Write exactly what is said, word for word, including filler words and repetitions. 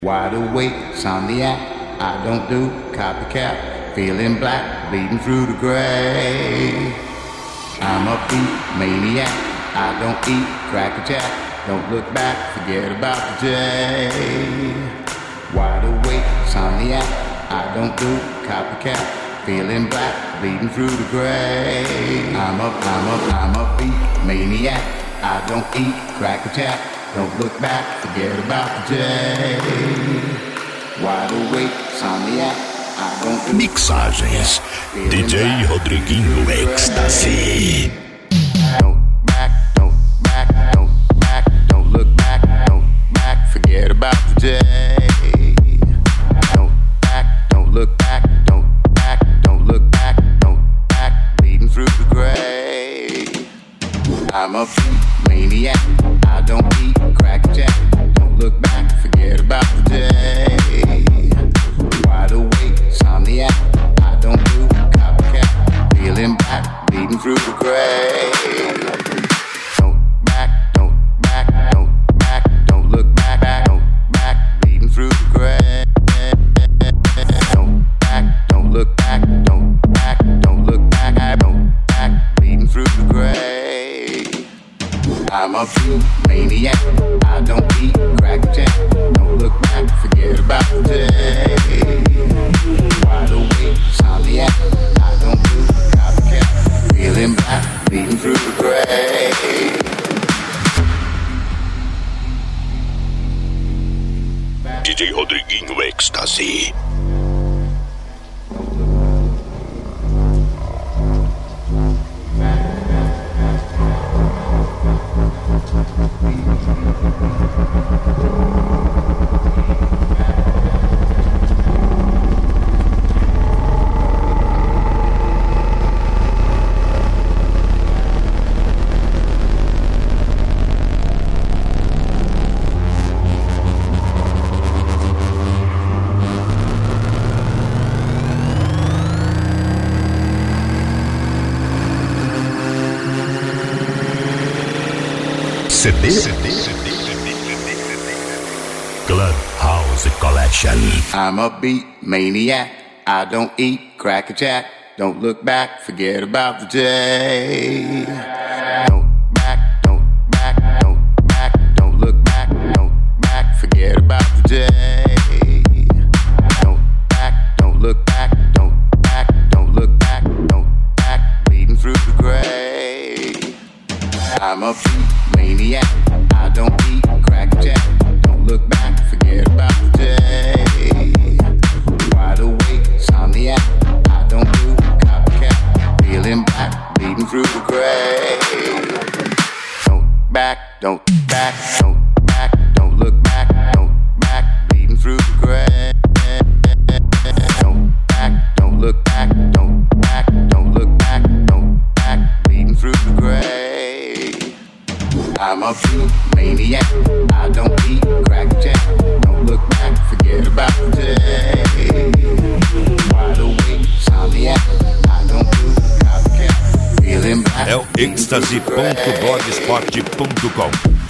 Wide awake, insomniac, I don't do copycat. Feeling black, bleeding through the gray. I'm a beat maniac, I don't eat cracker jack. Don't look back, forget about the day. Wide awake, insomniac, I don't do copycat. Feeling black, bleeding through the gray. I'm a, I'm a, I'm a beat maniac, I don't eat cracker jack. Don't look back, forget about the day. Wide awake, insomniac, I don't do Mixagens D J Rodriguinho Ecstasy. Don't back, don't back, don't back, don't look back, don't back, forget about the day. Don't back, don't look back, don't back, don't look back, don't back, bleeding through the gray. I'm a beat maniac, I don't eat cracker jack. Don't look back, forget about the day. Wide awake, insomniac, I don't do copycat. Feeling black, bleeding through the gray. Don't back, don't back, don't back, don't look back, back, don't back, bleeding through the gray. Don't back, don't look back, don't back, don't look back, don't back, bleeding through the gray. I'm a beat maniac, I don't eat cracker jack. Don't look back, forget about the day. Wide awake, insomniac, I don't do copycat. Feeling black, bleeding through the gray. D J Rodriguinho Ecstasy. C D, C D, C D, Clubhouse Collection. I'm a beat maniac, I don't eat cracker jack. Don't look back, forget about the day. Don't back, don't back, don't back, don't look back, don't back, forget about the day. Don't back, don't look back, don't back, don't look back, don't back, bleeding through the gray. I'm a beat maniac, I don't eat cracker jack. Don't look back, forget about the day. Wide awake, insomniac, I don't do copycat. Feeling black, bleeding through the gray. Don't back, don't back, don't back, don't look back, don't back, bleeding through the gray. Don't back, don't look back, don't back, don't look back, don't back, bleeding through the gray. I'm a beat maniac, I don't eat cracker jack. Don't look back, forget about the day. Wide awake, insomniac, I don't do copycat. Feeling black. É o ecstasy ponto blogspot ponto com.